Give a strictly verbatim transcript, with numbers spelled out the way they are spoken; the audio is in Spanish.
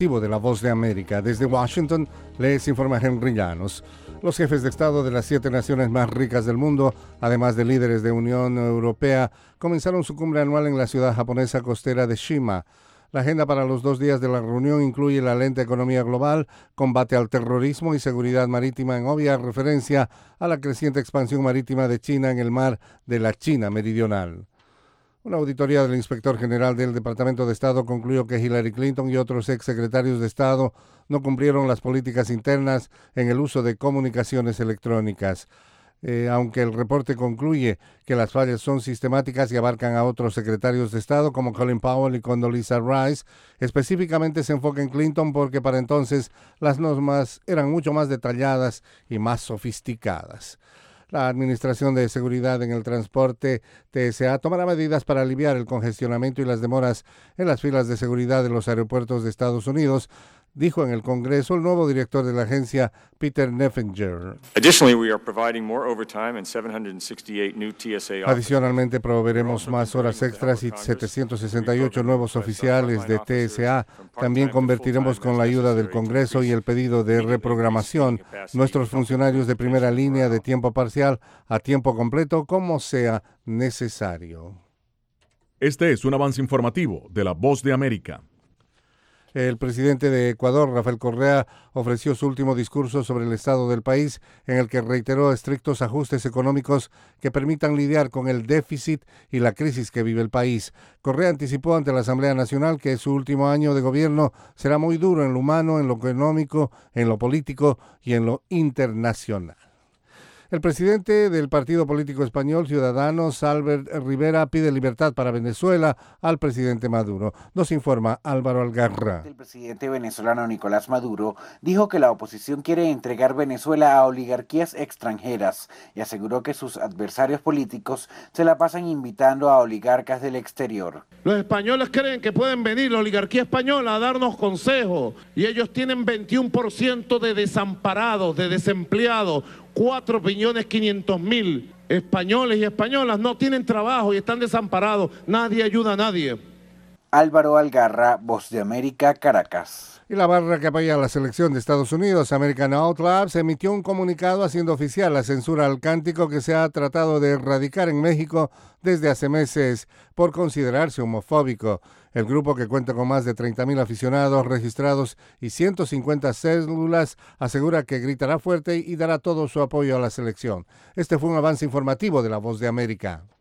De la Voz de América. Desde Washington les informa Henry Llanos. Los jefes de Estado de las siete naciones más ricas del mundo, además de líderes de Unión Europea, comenzaron su cumbre anual en la ciudad japonesa costera de Shima. La agenda para los dos días de la reunión incluye la lenta economía global, combate al terrorismo y seguridad marítima, en obvia referencia a la creciente expansión marítima de China en el mar de la China Meridional. Una auditoría del inspector general del Departamento de Estado concluyó que Hillary Clinton y otros exsecretarios de Estado no cumplieron las políticas internas en el uso de comunicaciones electrónicas. Eh, aunque el reporte concluye que las fallas son sistemáticas y abarcan a otros secretarios de Estado como Colin Powell y Condoleezza Rice, específicamente se enfoca en Clinton porque para entonces las normas eran mucho más detalladas y más sofisticadas. La Administración de Seguridad en el Transporte, T S A, tomará medidas para aliviar el congestionamiento y las demoras en las filas de seguridad de los aeropuertos de Estados Unidos, dijo en el Congreso el nuevo director de la agencia, Peter Neffenger. Adicionalmente, proveeremos más horas extras y setecientos sesenta y ocho nuevos oficiales de T S A. También convertiremos, con la ayuda del Congreso y el pedido de reprogramación, nuestros funcionarios de primera línea de tiempo parcial a tiempo completo, como sea necesario. Este es un avance informativo de La Voz de América. El presidente de Ecuador, Rafael Correa, ofreció su último discurso sobre el estado del país, en el que reiteró estrictos ajustes económicos que permitan lidiar con el déficit y la crisis que vive el país. Correa anticipó ante la Asamblea Nacional que su último año de gobierno será muy duro en lo humano, en lo económico, en lo político y en lo internacional. El presidente del partido político español Ciudadanos, Albert Rivera, pide libertad para Venezuela al presidente Maduro. Nos informa Álvaro Algarra. El presidente venezolano Nicolás Maduro dijo que la oposición quiere entregar Venezuela a oligarquías extranjeras y aseguró que sus adversarios políticos se la pasan invitando a oligarcas del exterior. Los españoles creen que pueden venir la oligarquía española a darnos consejos y ellos tienen veintiuno por ciento de desamparados, de desempleados. cuatro millones quinientos mil españoles y españolas no tienen trabajo y están desamparados. Nadie ayuda a nadie. Álvaro Algarra, Voz de América, Caracas. Y la barra que apoya a la selección de Estados Unidos, American Out Labs, emitió un comunicado haciendo oficial la censura al cántico que se ha tratado de erradicar en México desde hace meses por considerarse homofóbico. El grupo, que cuenta con más de treinta mil aficionados registrados y ciento cincuenta células, asegura que gritará fuerte y dará todo su apoyo a la selección. Este fue un avance informativo de La Voz de América.